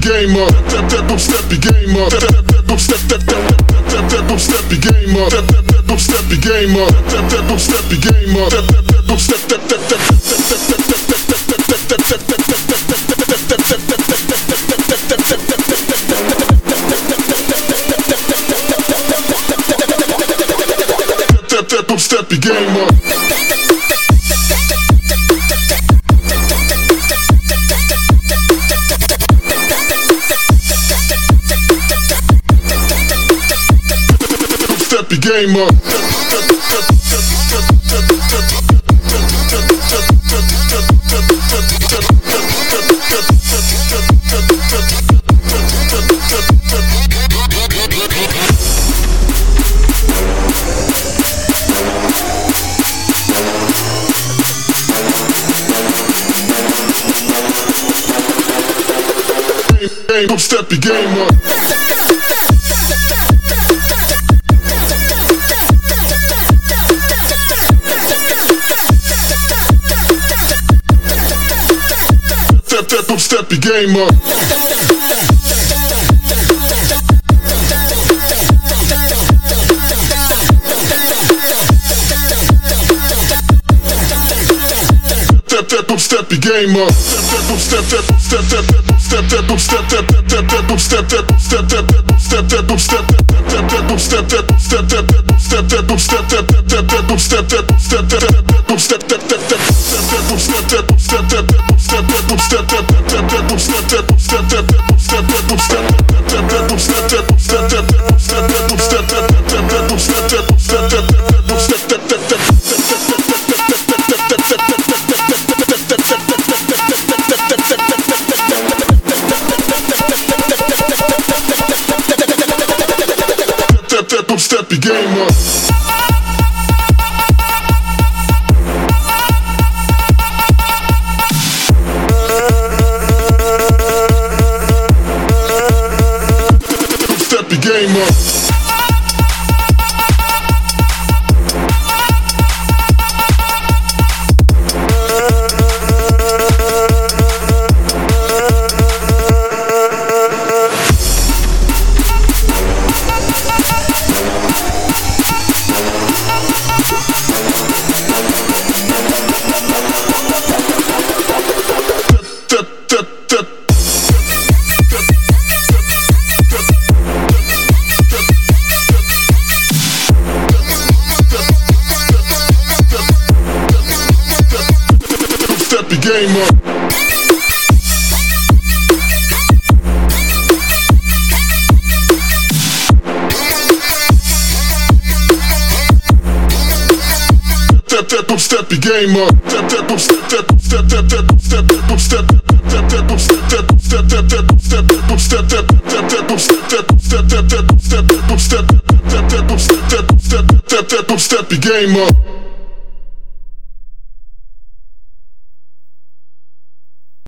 game up. That step your game up. That step your game up. That step your game up. That step your game up. That step step your game up. Step your game up. Step your game up. Step your game up. Step your game up. Step your game up. Step your game up. Step your game up. Step your game up. Step your game up.